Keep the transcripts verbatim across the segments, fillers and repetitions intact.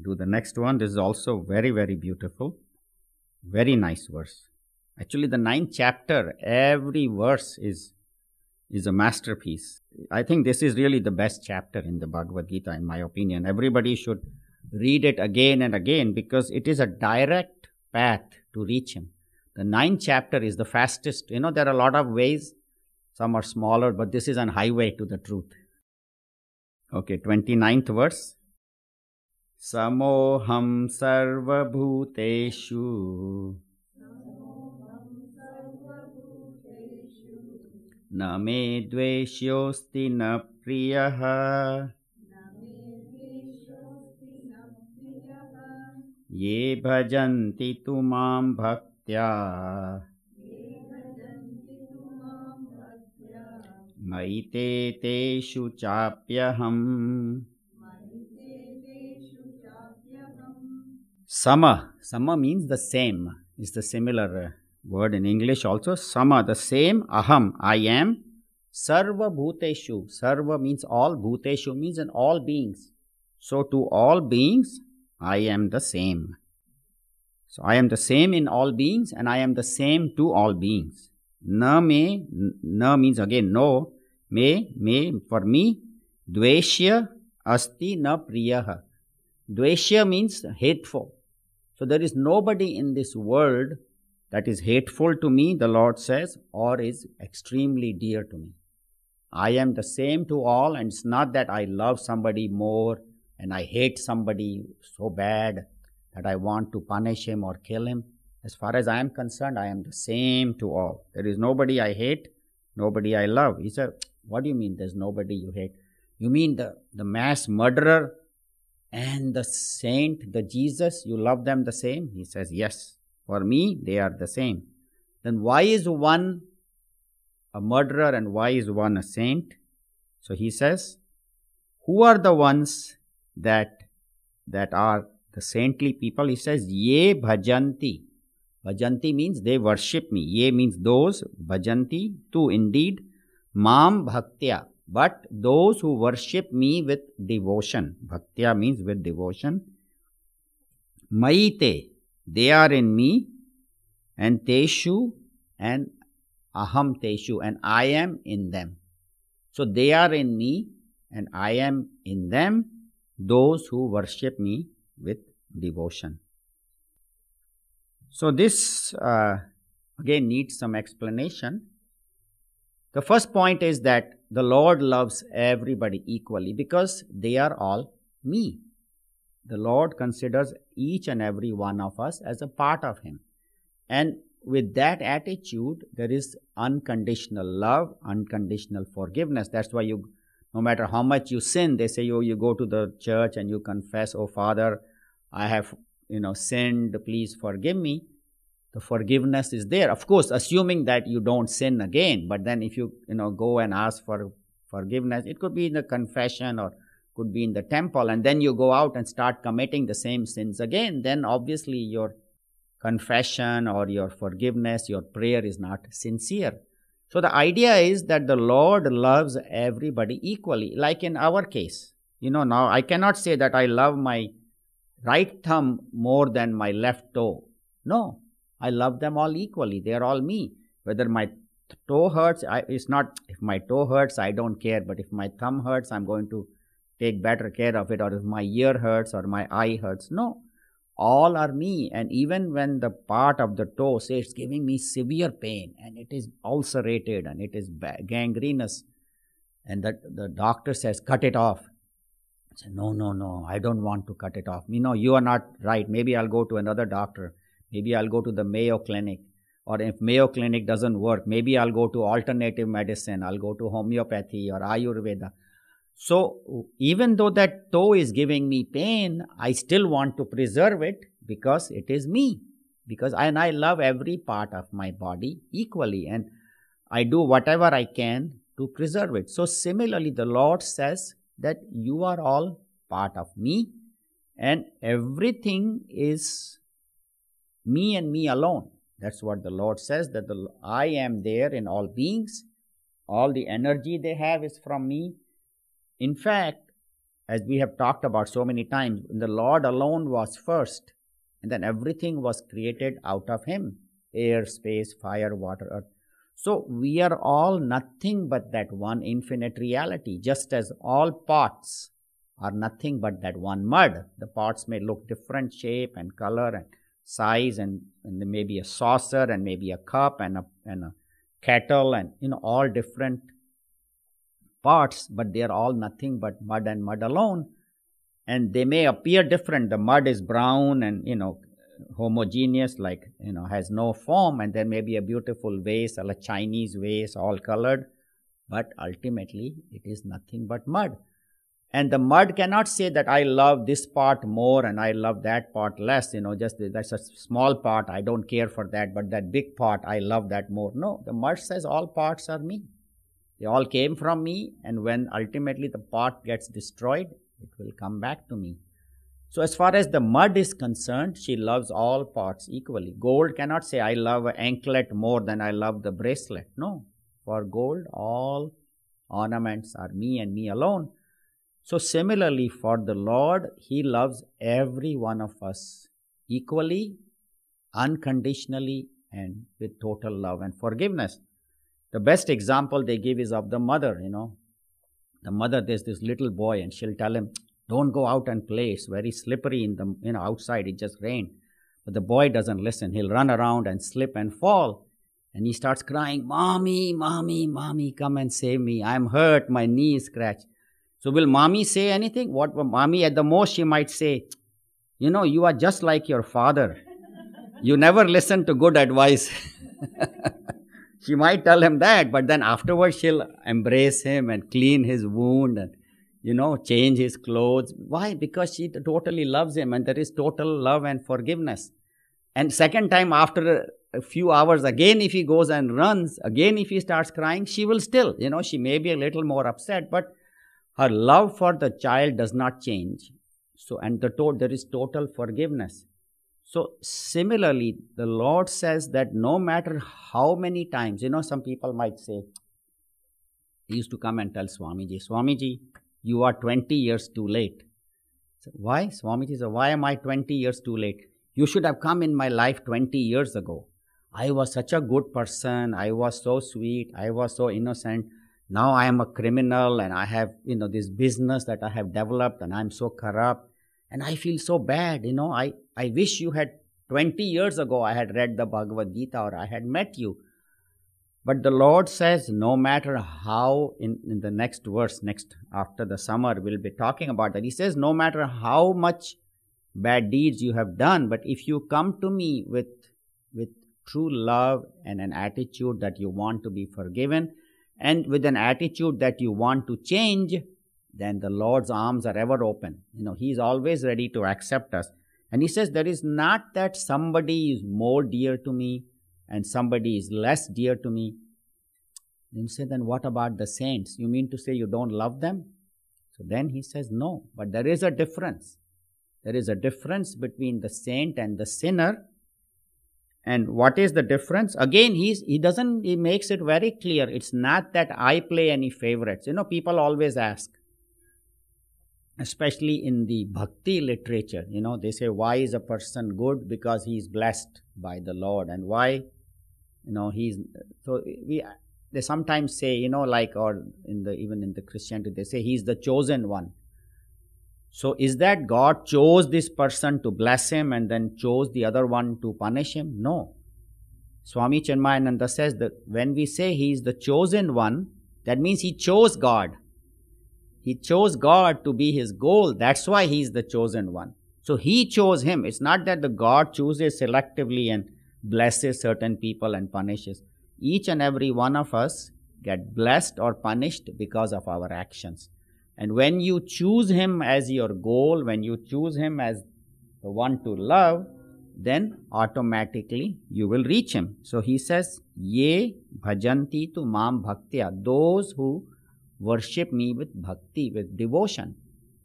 do the next one. This is also very, very beautiful. Very nice verse. Actually, the ninth chapter, every verse is, is a masterpiece. I think this is really the best chapter in the Bhagavad Gita, in my opinion. Everybody should read it again and again because it is a direct path to reach Him. The ninth chapter is the fastest. You know, there are a lot of ways. Some are smaller, but this is an highway to the truth. Okay, twenty-ninth verse. Samoham sarva bhuteshu na me dveshyosti na priyaha ye bhajanti tu mam bhaktya maite teshu chapyaham. Sama. Sama means the same. Is the similar uh, word in English also. Sama, the same. Aham, I am. Sarva bhuteshu. Sarva means all. Bhuteshu means in all beings. So to all beings, I am the same. So I am the same in all beings and I am the same to all beings. Na me, na means again no. Me, me, for me. Dveshya asti na priyaha. Dveshya means hateful. So there is nobody in this world that is hateful to me, the Lord says, or is extremely dear to me. I am the same to all, and it's not that I love somebody more and I hate somebody so bad that I want to punish him or kill him. As far as I am concerned, I am the same to all. There is nobody I hate, nobody I love. He said, what do you mean there's nobody you hate? You mean the, the mass murderer and the saint, the Jesus, you love them the same? He says, yes, for me, they are the same. Then why is one a murderer and why is one a saint? So he says, who are the ones that, that are the saintly people? He says, ye bhajanti. Bhajanti means they worship me. Ye means those, bhajanti, tu indeed, mam bhaktya. But those who worship me with devotion. Bhaktya means with devotion. Maite, they are in me. And teshu, and aham teshu, and I am in them. So they are in me, and I am in them, those who worship me with devotion. So this, uh, again, needs some explanation. The first point is that the Lord loves everybody equally because they are all me. The Lord considers each and every one of us as a part of Him. And with that attitude, there is unconditional love, unconditional forgiveness. That's why you, no matter how much you sin, they say, oh, you go to the church and you confess, oh, Father, I have, you know, sinned, please forgive me. The forgiveness is there. Of course, assuming that you don't sin again. But then if you, you know, go and ask for forgiveness, it could be in the confession or could be in the temple. And then you go out and start committing the same sins again. Then obviously your confession or your forgiveness, your prayer is not sincere. So the idea is that the Lord loves everybody equally. Like in our case, you know, now I cannot say that I love my right thumb more than my left toe. No. I love them all equally. They are all me. Whether my toe hurts, I, it's not, if my toe hurts, I don't care. But if my thumb hurts, I'm going to take better care of it. Or if my ear hurts or my eye hurts. No, all are me. And even when the part of the toe says it's giving me severe pain and it is ulcerated and it is gangrenous, and that the doctor says, cut it off. I say, no, no, no, I don't want to cut it off. You know, you are not right. Maybe I'll go to another doctor. Maybe I'll go to the Mayo Clinic, or if Mayo Clinic doesn't work, maybe I'll go to alternative medicine, I'll go to homeopathy or Ayurveda. So even though that toe is giving me pain, I still want to preserve it because it is me. Because I, and I love every part of my body equally, and I do whatever I can to preserve it. So similarly, the Lord says that you are all part of me, and everything is me and me alone. That's what the Lord says, that the, I am there in all beings. All the energy they have is from me. In fact, as we have talked about so many times, the Lord alone was first, and then everything was created out of Him. Air, space, fire, water, earth. So we are all nothing but that one infinite reality, just as all pots are nothing but that one mud. The pots may look different shape and color and size, and, and there may be a saucer and maybe a cup and a, and a kettle, and you know, all different parts, but they are all nothing but mud and mud alone. And they may appear different. The mud is brown and, you know, homogeneous, like, you know, has no form, and there may be a beautiful vase or a Chinese vase, all colored, but ultimately it is nothing but mud. And the mud cannot say that I love this part more and I love that part less, you know, just that's a small part, I don't care for that, but that big part, I love that more. No, the mud says all parts are me. They all came from me, and when ultimately the part gets destroyed, it will come back to me. So as far as the mud is concerned, she loves all parts equally. Gold cannot say, I love an anklet more than I love the bracelet. No, for gold, all ornaments are me and me alone. So similarly, for the Lord, He loves every one of us equally, unconditionally, and with total love and forgiveness. The best example they give is of the mother, you know. The mother, there's this little boy, and she'll tell him, don't go out and play. It's very slippery in the, you know, outside. It just rained. But the boy doesn't listen. He'll run around and slip and fall. And he starts crying, Mommy, Mommy, Mommy, come and save me. I'm hurt. My knee is scratched. So will Mommy say anything? What Mommy, at the most, she might say, you know, you are just like your father. You never listen to good advice. She might tell him that, but then afterwards she'll embrace him and clean his wound and, you know, change his clothes. Why? Because she totally loves him, and there is total love and forgiveness. And second time, after a few hours, again if he goes and runs, again if he starts crying, she will still, you know, she may be a little more upset, but her love for the child does not change. So, and the to- there is total forgiveness. So similarly, the Lord says that no matter how many times, you know, some people might say, he used to come and tell Swamiji, Swamiji, you are twenty years too late. So why? Swamiji said, why am I twenty years too late? You should have come in my life twenty years ago. I was such a good person. I was so sweet. I was so innocent. Now I am a criminal, and I have, you know, this business that I have developed, and I'm so corrupt. And I feel so bad, you know, I, I wish you had twenty years ago I had read the Bhagavad Gita or I had met you. But the Lord says, no matter how, in, in the next verse, next after the summer, we'll be talking about that. He says, no matter how much bad deeds you have done, but if you come to me with, with true love and an attitude that you want to be forgiven, and with an attitude that you want to change, then the Lord's arms are ever open. You know, He is always ready to accept us. And He says, there is not that somebody is more dear to me and somebody is less dear to me. Then you say, then what about the saints? You mean to say you don't love them? So then He says, no, but there is a difference. There is a difference between the saint and the sinner. And what is the difference? Again, he's, he doesn't, he makes it very clear. It's not that I play any favorites. You know, people always ask, especially in the bhakti literature, you know, they say, why is a person good? Because he is blessed by the Lord. And why, you know, he's, so we, they sometimes say, you know, like, or in the, even in the Christianity, they say he's the chosen one. So is that God chose this person to bless him and then chose the other one to punish him? No. Swami Chinmayananda says that when we say he is the chosen one, that means he chose God. He chose God to be his goal. That's why he is the chosen one. So he chose him. It's not that the God chooses selectively and blesses certain people and punishes. Each and every one of us get blessed or punished because of our actions. And when you choose him as your goal, when you choose him as the one to love, then automatically you will reach him. So he says, Ye bhajanti tu mam bhaktya, those who worship me with bhakti, with devotion.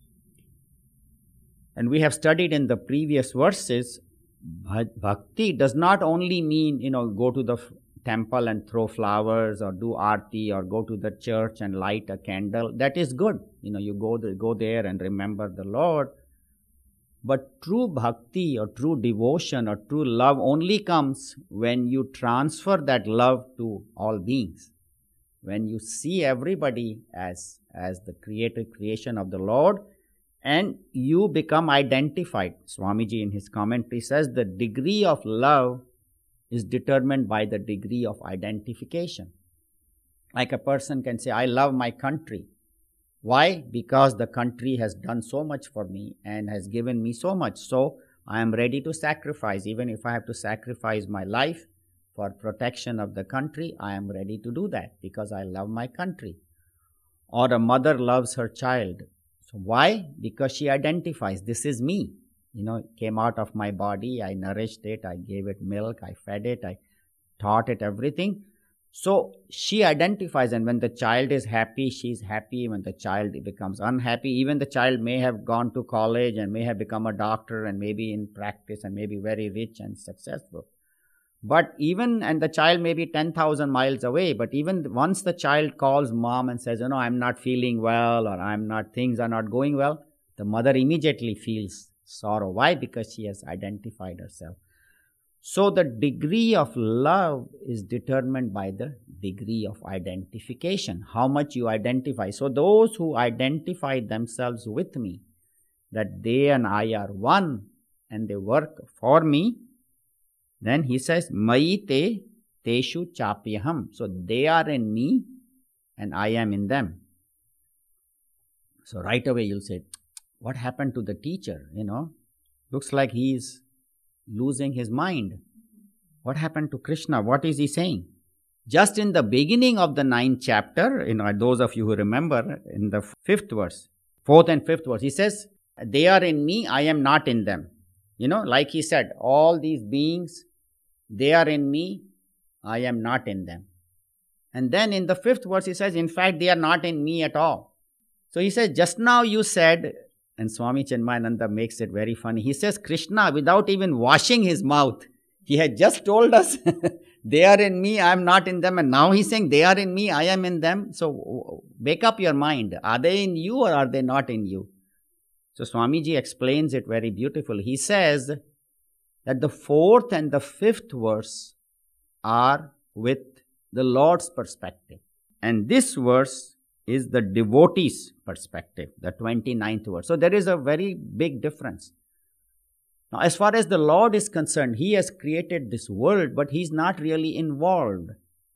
And we have studied in the previous verses, bhakti does not only mean, you know, go to the temple and throw flowers or do aarti or go to the church and light a candle. That is good. You know, you go, the, go there and remember the Lord. But true bhakti or true devotion or true love only comes when you transfer that love to all beings. When you see everybody as, as the created creation of the Lord, and you become identified. Swamiji in his commentary says the degree of love is determined by the degree of identification. Like a person can say, I love my country. Why? Because the country has done so much for me and has given me so much. So I am ready to sacrifice. Even if I have to sacrifice my life for protection of the country, I am ready to do that because I love my country. Or a mother loves her child. So why? Because she identifies, this is me. You know, it came out of my body, I nourished it, I gave it milk, I fed it, I taught it everything. So she identifies, and when the child is happy, she's happy. When the child becomes unhappy, even the child may have gone to college and may have become a doctor and maybe in practice and maybe very rich and successful. But even, and the child may be ten thousand miles away, but even once the child calls mom and says, you know, I'm not feeling well or I'm not, things are not going well, the mother immediately feels sorrow. Why? Because she has identified herself. So the degree of love is determined by the degree of identification, how much you identify. So those who identify themselves with me, that they and I are one and they work for me, then he says, Mai te teshu chapyaham. So they are in me and I am in them. So right away you'll say, what happened to the teacher? You know, looks like he is losing his mind. What happened to Krishna? What is he saying? Just in the beginning of the ninth chapter, you know, those of you who remember, in the fifth verse, fourth and fifth verse, he says, they are in me, I am not in them. You know, like he said, all these beings, they are in me, I am not in them. And then in the fifth verse, he says, in fact, they are not in me at all. So he says, just now you said, and Swami Chinmayananda makes it very funny. He says, Krishna, without even washing his mouth, he had just told us, they are in me, I am not in them. And now he's saying, they are in me, I am in them. So wake up your mind. Are they in you or are they not in you? So Swamiji explains it very beautifully. He says that the fourth and the fifth verse are with the Lord's perspective. And this verse is the devotee's perspective, the twenty-ninth verse. So there is a very big difference. Now, as far as the Lord is concerned, He has created this world, but He is not really involved.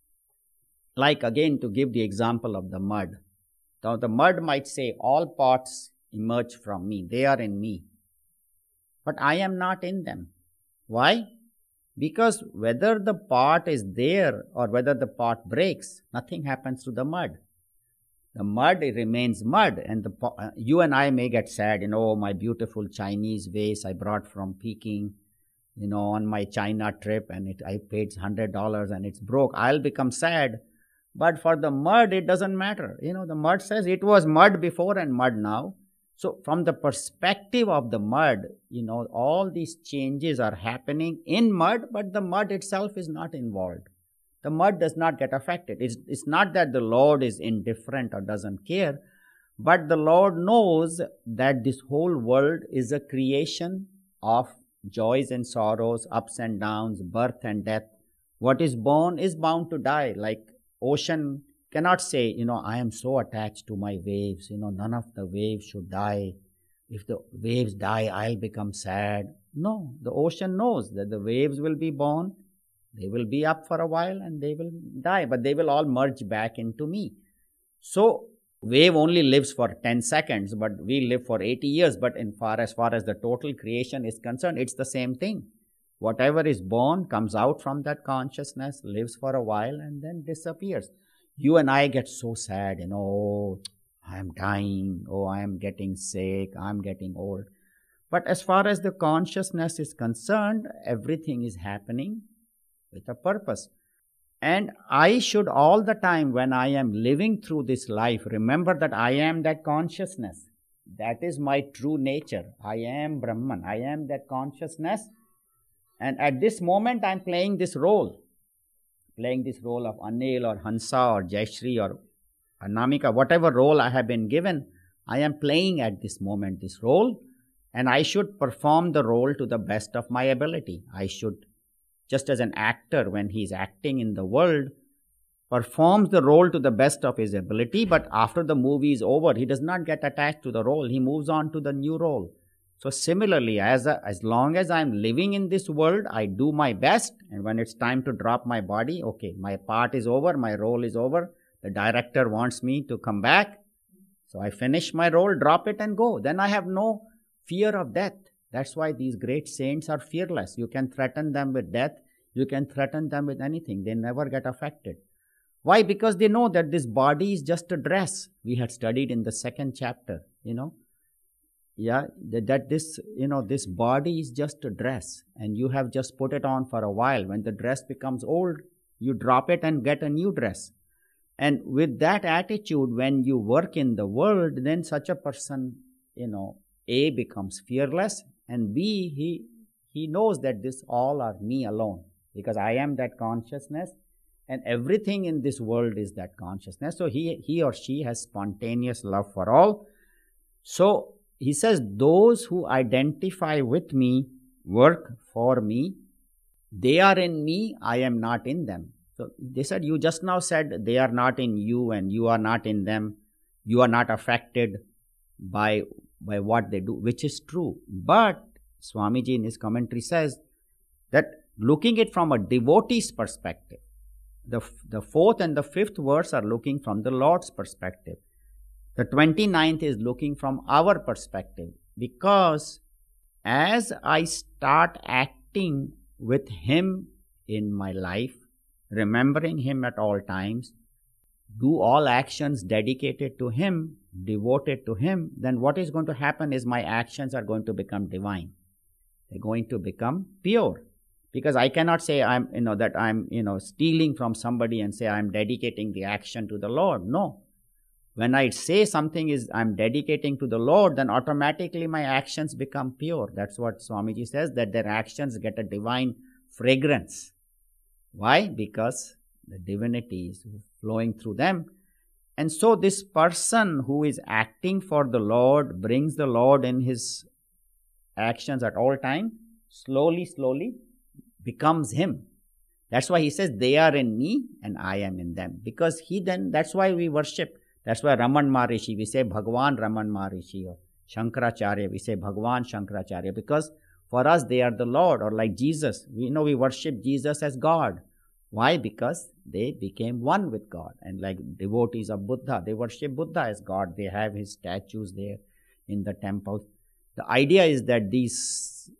Like again, to give the example of the mud. Now, the mud might say, all pots emerge from me. They are in me. But I am not in them. Why? Because whether the pot is there or whether the pot breaks, nothing happens to the mud. The mud, it remains mud, and the uh, you and I may get sad, you know, oh, my beautiful Chinese vase I brought from Peking, you know, on my China trip, and it, I paid one hundred dollars and it's broke. I'll become sad. But for the mud, it doesn't matter. You know, the mud says it was mud before and mud now. So from the perspective of the mud, you know, all these changes are happening in mud, but the mud itself is not involved. The mud does not get affected. It's, it's not that the Lord is indifferent or doesn't care, but the Lord knows that this whole world is a creation of joys and sorrows, ups and downs, birth and death. What is born is bound to die. Like ocean cannot say, you know, I am so attached to my waves, you know, none of the waves should die. If the waves die, I'll become sad. No, the ocean knows that the waves will be born. They will be up for a while and they will die, but they will all merge back into me. So, wave only lives for ten seconds, but we live for eighty years. But in far as far as the total creation is concerned, it's the same thing. Whatever is born comes out from that consciousness, lives for a while and then disappears. You and I get so sad, you know, oh, I am dying, oh, I am getting sick, I am getting old. But as far as the consciousness is concerned, everything is happening with a purpose. And I should all the time when I am living through this life, remember that I am that consciousness. That is my true nature. I am Brahman. I am that consciousness. And at this moment I am playing this role. playing this role of Anil or Hansa or Jayashree or Anamika, whatever role I have been given, I am playing at this moment this role, and I should perform the role to the best of my ability. I should, just as an actor when he is acting in the world, performs the role to the best of his ability, but after the movie is over, he does not get attached to the role. He moves on to the new role. So similarly, as, a, as long as I am living in this world, I do my best, and when it's time to drop my body, okay, my part is over, my role is over, the director wants me to come back, so I finish my role, drop it and go. Then I have no fear of death. That's why these great saints are fearless. You can threaten them with death, you can threaten them with anything, they never get affected. Why? Because they know that this body is just a dress. We had studied in the second chapter, you know. Yeah, that, that this, you know, this body is just a dress and you have just put it on for a while. When the dress becomes old, you drop it and get a new dress. And with that attitude, when you work in the world, then such a person, you know, A, becomes fearless, and B, he, he knows that this all are me alone, because I am that consciousness. And everything in this world is that consciousness. So he, he or she has spontaneous love for all. So he says, those who identify with me, work for me. They are in me, I am not in them. So they said, you just now said they are not in you and you are not in them. You are not affected by, by what they do, which is true. But Swamiji in his commentary says that looking at it from a devotee's perspective, The, the fourth and the fifth verse are looking from the Lord's perspective. The twenty-ninth is looking from our perspective, because as I start acting with Him in my life, remembering Him at all times, do all actions dedicated to Him, devoted to Him, then what is going to happen is my actions are going to become divine. They're going to become pure. Because I cannot say I'm, you know, that I'm, you know, stealing from somebody and say I'm dedicating the action to the Lord. No. When I say something is I'm dedicating to the Lord, then automatically my actions become pure. That's what Swamiji says, that their actions get a divine fragrance. Why? Because the divinity is flowing through them. And so this person who is acting for the Lord brings the Lord in his actions at all time, slowly, slowly becomes Him. That's why he says, they are in me and I am in them. Because he then, that's why we worship. That's why Raman Maharishi, we say Bhagwan Raman Maharishi, or Shankaracharya, we say Bhagwan Shankaracharya. Because for us, they are the Lord, or like Jesus. We know we worship Jesus as God. Why? Because they became one with God. And like devotees of Buddha, they worship Buddha as God. They have his statues there in the temple. The idea is that these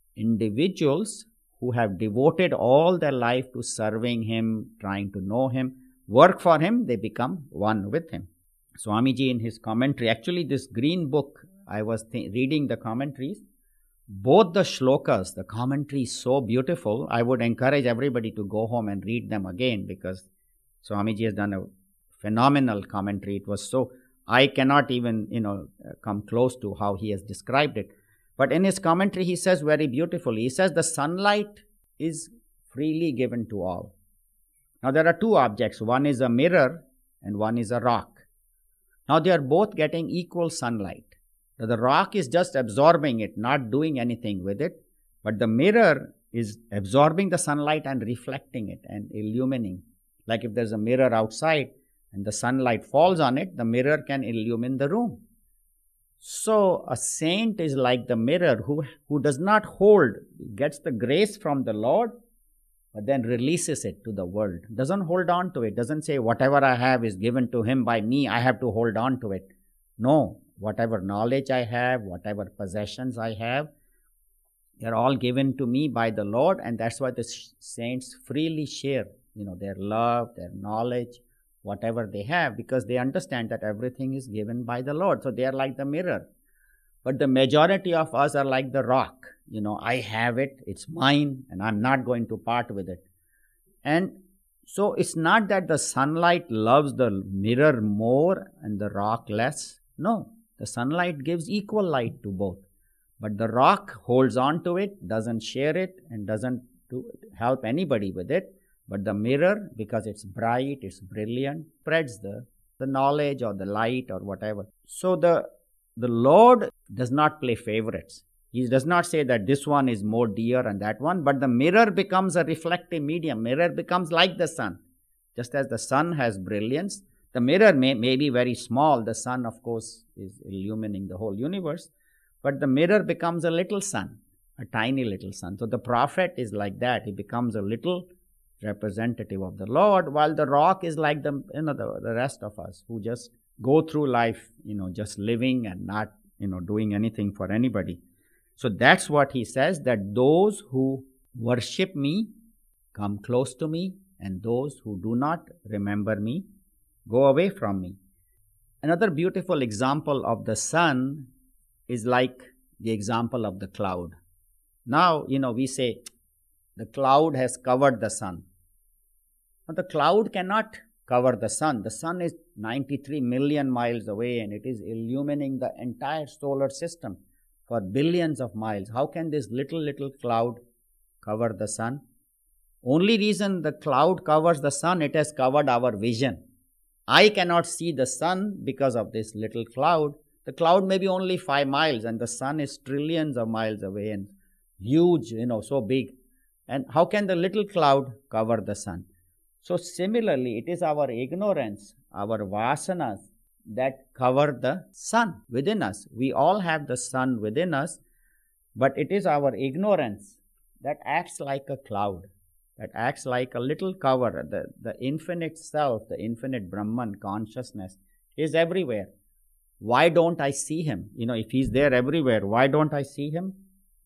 individuals who have devoted all their life to serving Him, trying to know Him, work for Him, they become one with Him. Swamiji in his commentary, actually this green book, I was th- reading the commentaries, both the shlokas, the commentary is so beautiful. I would encourage everybody to go home and read them again, because Swamiji has done a phenomenal commentary. It was so, I cannot even, you know, come close to how he has described it. But in his commentary, he says very beautifully, he says the sunlight is freely given to all. Now there are two objects, one is a mirror and one is a rock. Now they are both getting equal sunlight. Now, the rock is just absorbing it, not doing anything with it, but the mirror is absorbing the sunlight and reflecting it and illumining. Like if there's a mirror outside and the sunlight falls on it, the mirror can illumine the room. So a saint is like the mirror who, who does not hold, gets the grace from the Lord, but then releases it to the world. Doesn't hold on to it. Doesn't say whatever I have is given to Him by me, I have to hold on to it. No, whatever knowledge I have, whatever possessions I have, they're all given to me by the Lord, and that's why the saints freely share, you know, their love, their knowledge, whatever they have, because they understand that everything is given by the Lord. So they are like the mirror. But the majority of us are like the rock. You know, I have it, it's mine, and I'm not going to part with it. And so it's not that the sunlight loves the mirror more and the rock less. No, the sunlight gives equal light to both. But the rock holds on to it, doesn't share it, and doesn't do, help anybody with it. But the mirror, because it's bright, it's brilliant, spreads the, the knowledge or the light or whatever. So the, the Lord does not play favorites. He does not say that this one is more dear and that one, but the mirror becomes a reflective medium. Mirror becomes like the sun. Just as the sun has brilliance, the mirror may, may be very small. The sun, of course, is illumining the whole universe. But the mirror becomes a little sun, a tiny little sun. So the prophet is like that. He becomes a little representative of the Lord, while the rock is like the, you know, the, the rest of us who just go through life, you know, just living and not, you know, doing anything for anybody. So that's what he says, that those who worship me come close to me, and those who do not remember me go away from me. Another beautiful example of the sun is like the example of the cloud. Now, you know, we say the cloud has covered the sun. But the cloud cannot cover the sun. The sun is ninety-three million miles away and it is illumining the entire solar system for billions of miles. How can this little, little cloud cover the sun? Only reason the cloud covers the sun, it has covered our vision. I cannot see the sun because of this little cloud. The cloud may be only five miles and the sun is trillions of miles away and huge, you know, so big. And how can the little cloud cover the sun? So similarly, it is our ignorance, our vasanas, that cover the sun within us. We all have the sun within us, but it is our ignorance that acts like a cloud, that acts like a little cover. The, the infinite self, the infinite Brahman consciousness is everywhere. Why don't I see him? You know, if he's there everywhere, why don't I see him?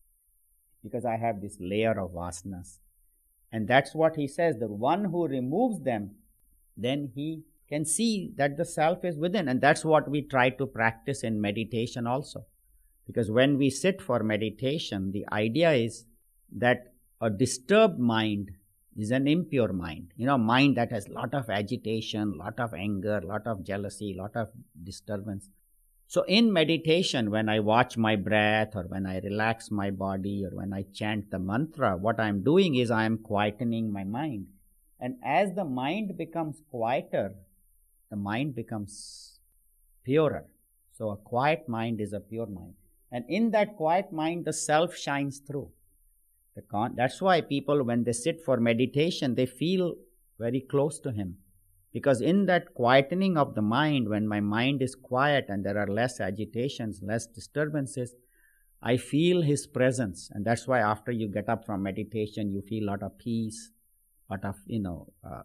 Because I have this layer of vasanas. And that's what he says, the one who removes them, then he can see that the self is within. And that's what we try to practice in meditation also. Because when we sit for meditation, the idea is that a disturbed mind is an impure mind. You know, mind that has lot of agitation, lot of anger, lot of jealousy, lot of disturbance. So in meditation, when I watch my breath or when I relax my body or when I chant the mantra, what I am doing is I am quietening my mind. And as the mind becomes quieter, the mind becomes purer. So a quiet mind is a pure mind. And in that quiet mind, the self shines through. The con- That's why people, when they sit for meditation, they feel very close to him. Because in that quietening of the mind, when my mind is quiet and there are less agitations, less disturbances, I feel his presence. And that's why after you get up from meditation, you feel a lot of peace, a lot of, you know, uh,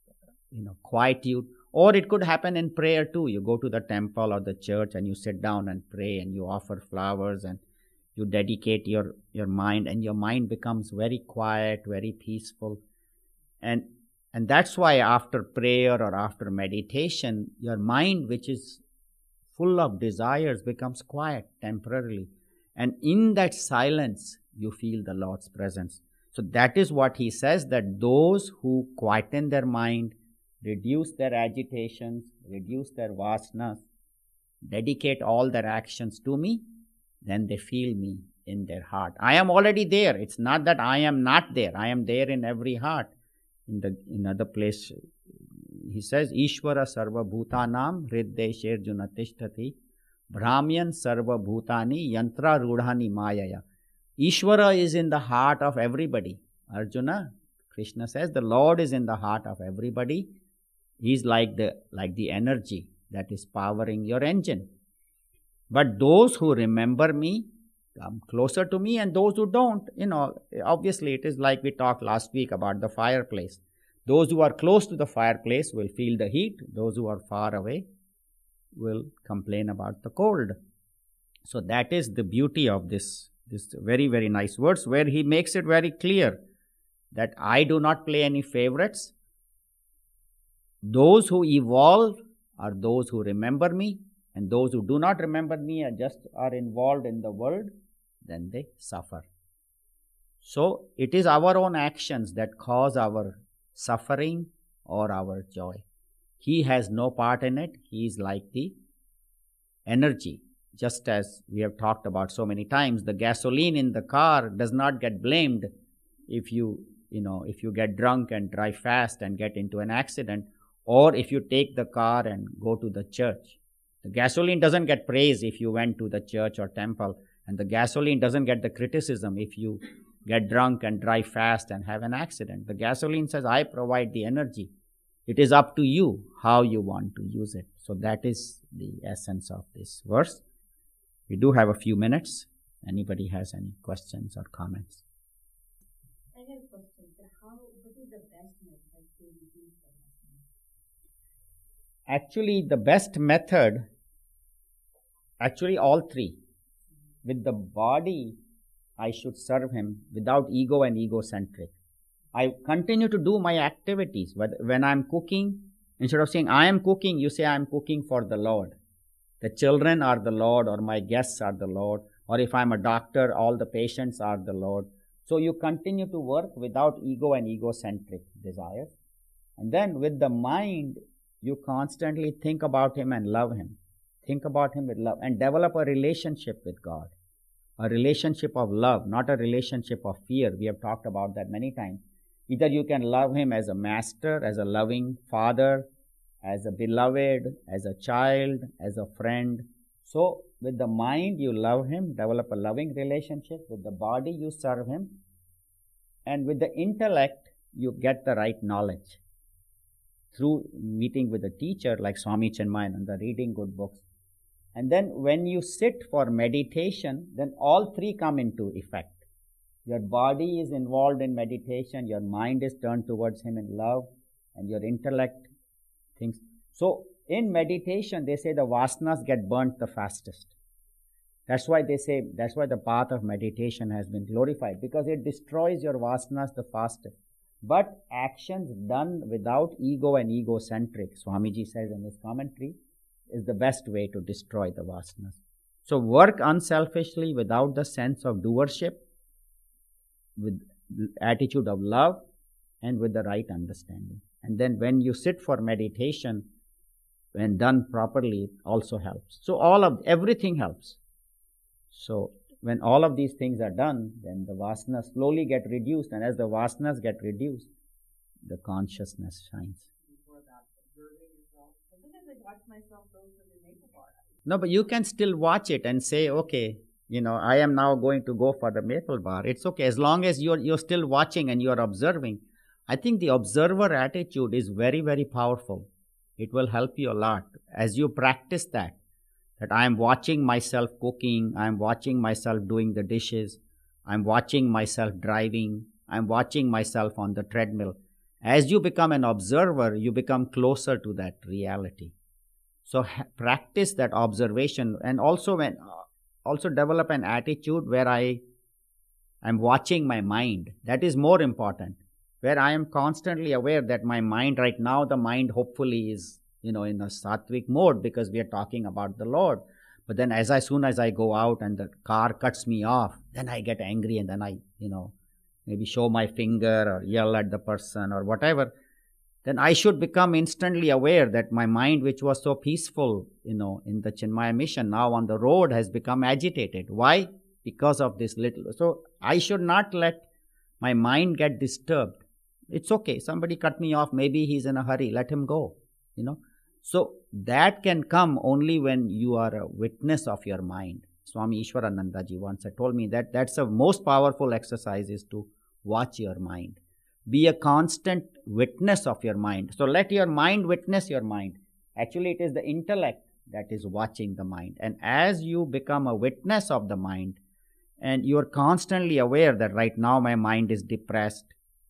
you know, quietude. Or it could happen in prayer too. You go to the temple or the church and you sit down and pray and you offer flowers and you dedicate your, your mind, and your mind becomes very quiet, very peaceful. And And that's why after prayer or after meditation, your mind, which is full of desires, becomes quiet temporarily. And in that silence, you feel the Lord's presence. So that is what he says, that those who quieten their mind, reduce their agitations, reduce their vasanas, dedicate all their actions to me, then they feel me in their heart. I am already there. It's not that I am not there. I am there in every heart. In the in other place, he says, Ishvara sarva bhutanam hriddesher junatishthati brahmyan sarva bhutani yantra rudhani mayaya. Ishvara is in the heart of everybody. Arjuna, Krishna says, the Lord is in the heart of everybody. He is like the like the energy that is powering your engine. But those who remember me come closer to me, and those who don't, you know, obviously it is like we talked last week about the fireplace. Those who are close to the fireplace will feel the heat. Those who are far away will complain about the cold. So that is the beauty of this, this very, very nice words, where he makes it very clear that I do not play any favorites. Those who evolve are those who remember me, and those who do not remember me and just are involved in the world, then they suffer. So it is our own actions that cause our suffering or our joy. He has no part in it. He is like the energy. Just as we have talked about so many times, the gasoline in the car does not get blamed if you you know, if you get drunk and drive fast and get into an accident, or if you take the car and go to the church. The gasoline doesn't get praise if you went to the church or temple, and the gasoline doesn't get the criticism if you get drunk and drive fast and have an accident. The gasoline says, I provide the energy. It is up to you how you want to use it. So that is the essence of this verse. We do have a few minutes. Anybody has any questions or comments? I have a question. So how, what is the best method to reduce the vasana? Actually, the best method, actually all three. With the body, I should serve him without ego and egocentric. I continue to do my activities. When I'm cooking, instead of saying, I am cooking, you say, I am cooking for the Lord. The children are the Lord, or my guests are the Lord. Or if I'm a doctor, all the patients are the Lord. So you continue to work without ego and egocentric desires. And then with the mind, you constantly think about him and love him. Think about him with love and develop a relationship with God. A relationship of love, not a relationship of fear. We have talked about that many times. Either you can love him as a master, as a loving father, as a beloved, as a child, as a friend. So with the mind, you love him, develop a loving relationship. With the body, you serve him. And with the intellect, you get the right knowledge. Through meeting with a teacher like Swami Chinmayananda, reading good books. And then when you sit for meditation, then all three come into effect. Your body is involved in meditation, your mind is turned towards him in love, and your intellect thinks. So in meditation, they say the vasanas get burnt the fastest. That's why they say, that's why the path of meditation has been glorified, because it destroys your vasanas the fastest. But actions done without ego and egocentric, Swamiji says in his commentary, is the best way to destroy the vasanas. So work unselfishly without the sense of doership, with attitude of love, and with the right understanding. And then when you sit for meditation, when done properly, it also helps. So all of, everything helps. So when all of these things are done, then the vasanas slowly get reduced, and as the vasanas get reduced, the consciousness shines. Before that, observing yourself. Sometimes I watch myself go to the maple bar. No, but you can still watch it and say, okay, you know, I am now going to go for the maple bar. It's okay, as long as you're you're still watching and you're observing. I think the observer attitude is very, very powerful. It will help you a lot as you practice that. That I am watching myself cooking, I am watching myself doing the dishes, I am watching myself driving, I am watching myself on the treadmill. As you become an observer, you become closer to that reality. So ha- practice that observation, and also when also develop an attitude where I am watching my mind. That is more important. Where I am constantly aware that my mind right now, the mind hopefully is, you know, in a sattvic mode because we are talking about the Lord. But then as I soon as I go out and the car cuts me off, then I get angry and then I, you know, maybe show my finger or yell at the person or whatever. Then I should become instantly aware that my mind, which was so peaceful, you know, in the Chinmaya mission, now on the road has become agitated. Why? Because of this little. So I should not let my mind get disturbed. It's okay. Somebody cut me off. Maybe he's in a hurry. Let him go, you know. So that can come only when you are a witness of your mind. Swami Ishwarananda ji once had told me that that's the most powerful exercise is to watch your mind. Be a constant witness of your mind. So let your mind witness your mind. Actually, it is the intellect that is watching the mind. And as you become a witness of the mind, and you are constantly aware that right now my mind is depressed,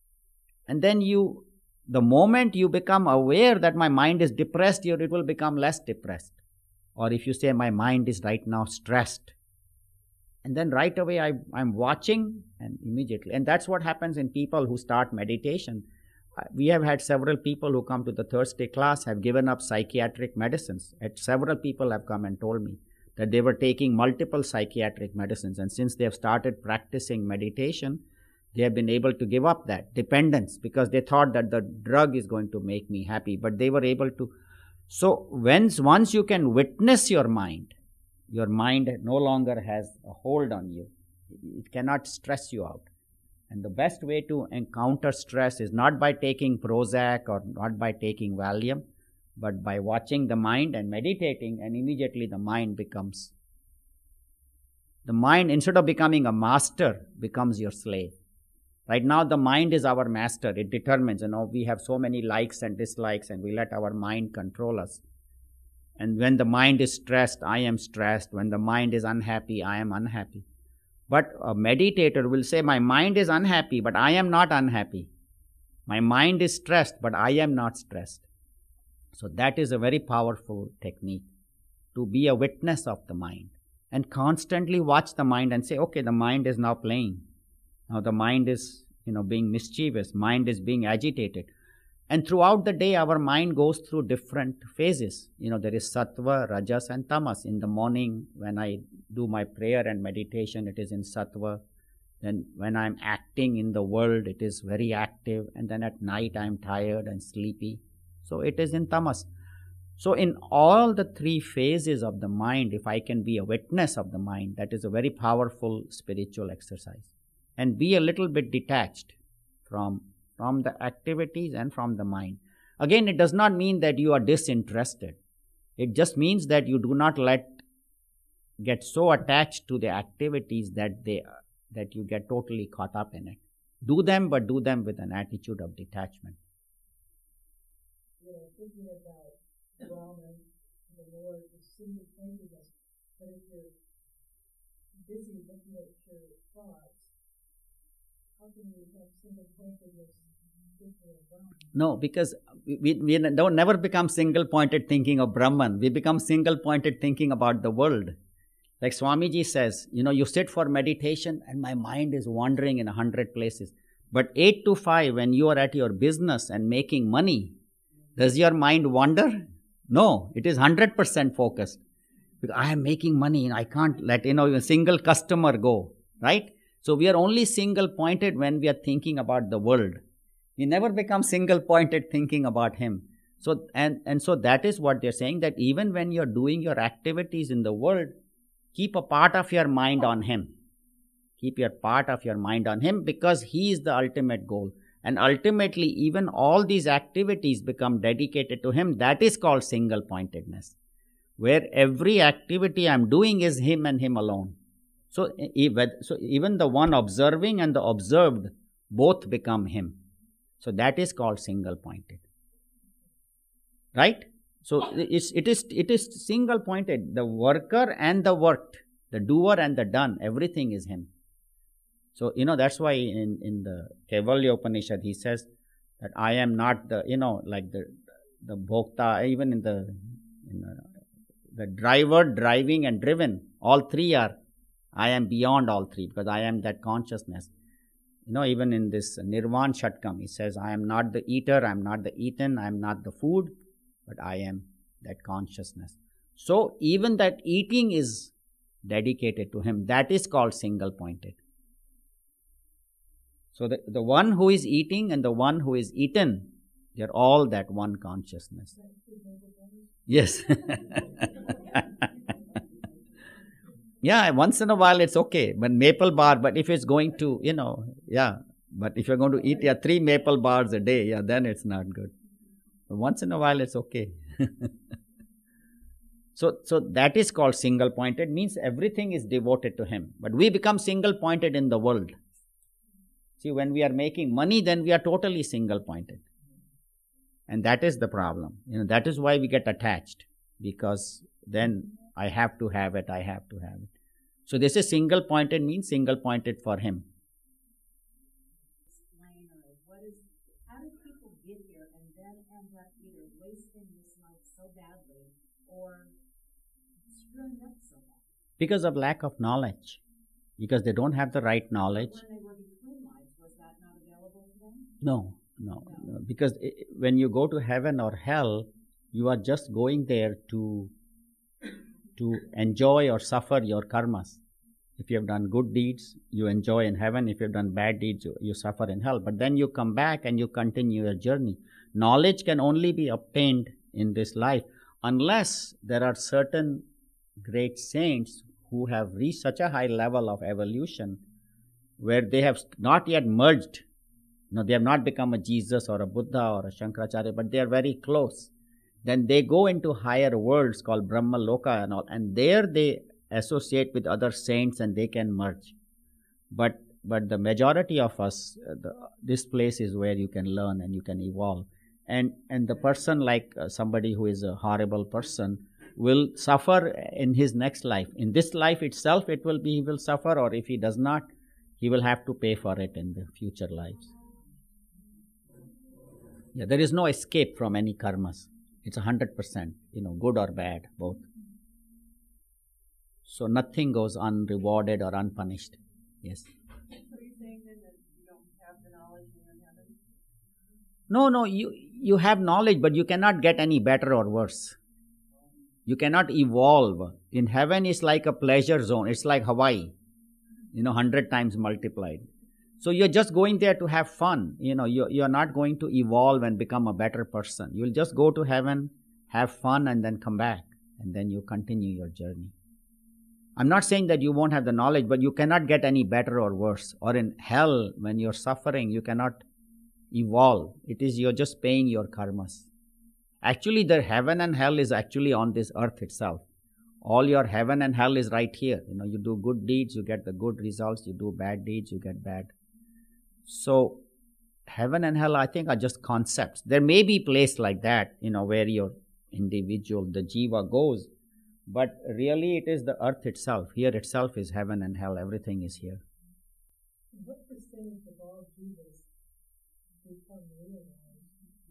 and then you, the moment you become aware that my mind is depressed, it will become less depressed. Or if you say my mind is right now stressed, and then right away I, I'm watching and immediately. And that's what happens in people who start meditation. We have had several people who come to the Thursday class have given up psychiatric medicines. And several people have come and told me that they were taking multiple psychiatric medicines. And since they have started practicing meditation, they have been able to give up that dependence because they thought that the drug is going to make me happy. But they were able to. So once, once you can witness your mind, your mind no longer has a hold on you. It cannot stress you out. And the best way to encounter stress is not by taking Prozac or not by taking Valium, but by watching the mind and meditating, and immediately the mind becomes, the mind, instead of becoming a master, becomes your slave. Right now, the mind is our master. It determines, you know, we have so many likes and dislikes, and we let our mind control us. And when the mind is stressed, I am stressed. When the mind is unhappy, I am unhappy. But a meditator will say, my mind is unhappy, but I am not unhappy. My mind is stressed, but I am not stressed. So that is a very powerful technique, to be a witness of the mind and constantly watch the mind and say, okay, the mind is now playing. Now the mind is, you know, being mischievous. Mind is being agitated. And throughout the day, our mind goes through different phases. You know, there is sattva, rajas, and tamas. In the morning, when I do my prayer and meditation, it is in sattva. Then when I'm acting in the world, it is very active. And then at night, I'm tired and sleepy. So it is in tamas. So in all the three phases of the mind, if I can be a witness of the mind, that is a very powerful spiritual exercise. And be a little bit detached from from the activities and from the mind. Again, it does not mean that you are disinterested. It just means that you do not let get so attached to the activities that they that you get totally caught up in it. Do them, but do them with an attitude of detachment. You know, thinking about Brahman, the Lord, the single pointedness, but if you're busy looking at your thoughts, how can you have single pointedness? No, because we, we don't never become single-pointed thinking of Brahman. We become single-pointed thinking about the world. Like Swamiji says, you know, you sit for meditation and my mind is wandering in a hundred places. But eight to five, when you are at your business and making money, does your mind wander? No, it is one hundred percent focused. Because I am making money and I can't let, you know, a single customer go, right? So we are only single-pointed when we are thinking about the world. We never become single-pointed thinking about Him. So and, and so that is what they're saying, that even when you're doing your activities in the world, keep a part of your mind on Him. Keep your part of your mind on Him, because He is the ultimate goal. And ultimately, even all these activities become dedicated to Him. That is called single-pointedness, where every activity I'm doing is Him and Him alone. So, so even the one observing and the observed both become Him. So that is called single-pointed. Right? So it's, it is it is single-pointed. The worker and the worked, the doer and the done, everything is Him. So, you know, that's why in, in the Kaivalya Upanishad, he says that I am not the, you know, like the the bhokta, even in the, in the, the driver, driving and driven, all three are, I am beyond all three, because I am that consciousness. You know, even in this Nirvan Shatkam, he says, I am not the eater, I am not the eaten, I am not the food, but I am that consciousness. So, even that eating is dedicated to Him. That is called single-pointed. So, the, the one who is eating and the one who is eaten, they are all that one consciousness. Yes. Yeah, once in a while it's okay, but maple bar, but if it's going to, you know, yeah, but if you're going to eat yeah, three maple bars a day, yeah, then it's not good. But once in a while it's okay. so, so that is called single-pointed, means everything is devoted to Him. But we become single-pointed in the world. See, when we are making money, then we are totally single-pointed. And that is the problem. You know, that is why we get attached, because then I have to have it, I have to have it. So this is single-pointed, means single-pointed for Him. Explain, uh, what is, how do people get here and then end up either wasting this life so badly or screwing up so bad? Because of lack of knowledge. Because they don't have the right knowledge. When they were between lives, was that not available to them? No, no, no. Because when you go to heaven or hell, you are just going there to to enjoy or suffer your karmas. If you have done good deeds, you enjoy in heaven. If you have done bad deeds, you, you suffer in hell. But then you come back and you continue your journey. Knowledge can only be obtained in this life unless there are certain great saints who have reached such a high level of evolution where they have not yet merged. No, they have not become a Jesus or a Buddha or a Shankaracharya, but they are very close. Then they go into higher worlds called Brahma Loka and all, and there they associate with other saints and they can merge. But but the majority of us, uh, the, this place is where you can learn and you can evolve. And and the person like uh, somebody who is a horrible person will suffer in his next life. In this life itself, it will be he will suffer, or if he does not, he will have to pay for it in the future lives. Yeah, there is no escape from any karmas. It's a hundred percent, you know, good or bad, both. So nothing goes unrewarded or unpunished. Yes. So you're saying then that you don't have the knowledge when you're in heaven? No, no, you you have knowledge, but you cannot get any better or worse. You cannot evolve. In heaven, it's like a pleasure zone. It's like Hawaii, you know, hundred times multiplied. So you're just going there to have fun. You know, you're, you're not going to evolve and become a better person. You'll just go to heaven, have fun, and then come back. And then you continue your journey. I'm not saying that you won't have the knowledge, but you cannot get any better or worse. Or in hell, when you're suffering, you cannot evolve. It is you're just paying your karmas. Actually, the heaven and hell is actually on this earth itself. All your heaven and hell is right here. You know, you do good deeds, you get the good results. You do bad deeds, you get bad. So, heaven and hell, I think, are just concepts. There may be a place like that, you know, where your individual, the jiva goes. But really, it is the earth itself. Here itself is heaven and hell. Everything is here. What percentage of all jivas become realized?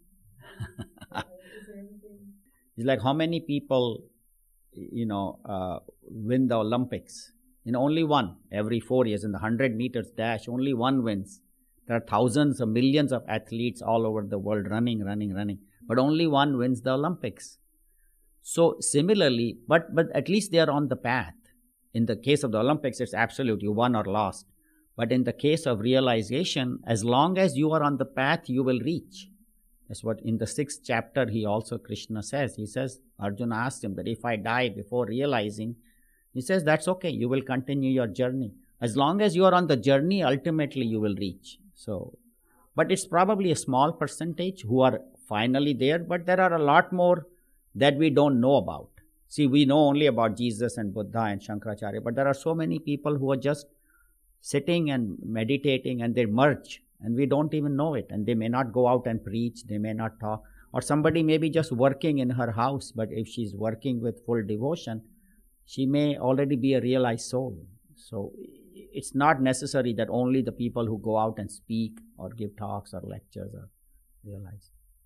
Is there anything? It's like how many people, you know, uh, win the Olympics. You know, only one every four years in the one hundred meters dash, only one wins. There are thousands or millions of athletes all over the world running, running, running. But only one wins the Olympics. So similarly, but, but at least they are on the path. In the case of the Olympics, it's absolute, you won or lost. But in the case of realization, as long as you are on the path, you will reach. That's what in the sixth chapter, he also, Krishna says, he says, Arjuna asked him that if I die before realizing, he says, that's okay, you will continue your journey. As long as you are on the journey, ultimately you will reach. So, but it's probably a small percentage who are finally there, but there are a lot more that we don't know about. See, we know only about Jesus and Buddha and Shankaracharya, but there are so many people who are just sitting and meditating and they merge and we don't even know it. And they may not go out and preach, they may not talk. Or somebody may be just working in her house, but if she's working with full devotion, she may already be a realized soul. So it's not necessary that only the people who go out and speak or give talks or lectures are realized.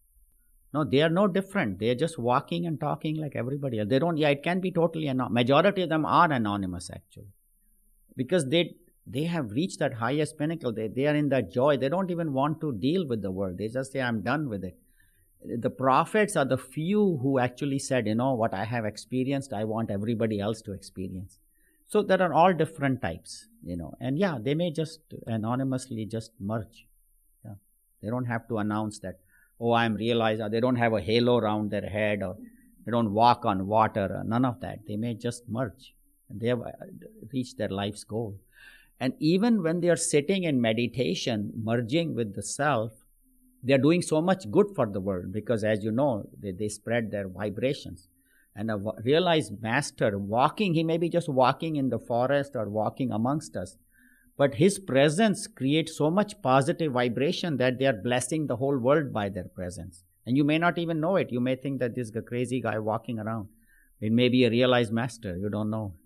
No, they are no different. They are just walking and talking like everybody else. They don't, yeah, it can be totally anonymous. Majority of them are anonymous actually. Because they they have reached that highest pinnacle. They, they are in that joy. They don't even want to deal with the world. They just say, I'm done with it. The prophets are the few who actually said, you know, what I have experienced, I want everybody else to experience. So there are all different types, you know. And yeah, they may just anonymously just merge. Yeah. They don't have to announce that, oh, I'm realized, or they don't have a halo around their head, or they don't walk on water, none of that. They may just merge. And they have reached their life's goal. And even when they are sitting in meditation, merging with the self, they are doing so much good for the world because, as you know, they, they spread their vibrations. And a realized master walking, he may be just walking in the forest or walking amongst us, but his presence creates so much positive vibration that they are blessing the whole world by their presence. And you may not even know it. You may think that this is a crazy guy walking around. It may be a realized master. You don't know.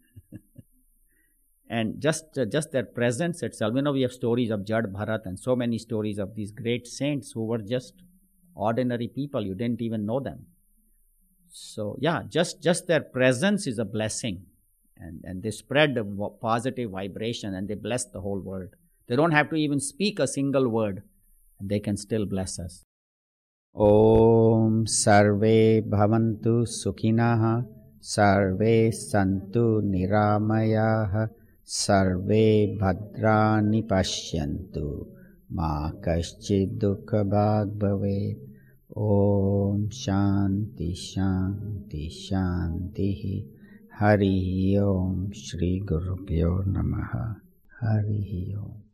And just uh, just their presence itself. You know, we have stories of Jad Bharat and so many stories of these great saints who were just ordinary people. You didn't even know them. So, yeah, just, just their presence is a blessing. And, and they spread the positive vibration and they bless the whole world. They don't have to even speak a single word. And they can still bless us. Om Sarve Bhavantu Sukhinaha Sarve Santu Niramayaha Sarve Bhadrani Pashyantu Ma Kaschid Dukha Bhag Bhavet. Om Shanti Shanti Shanti. Hari Om Shri Gurubhyo Namaha. Hari Om.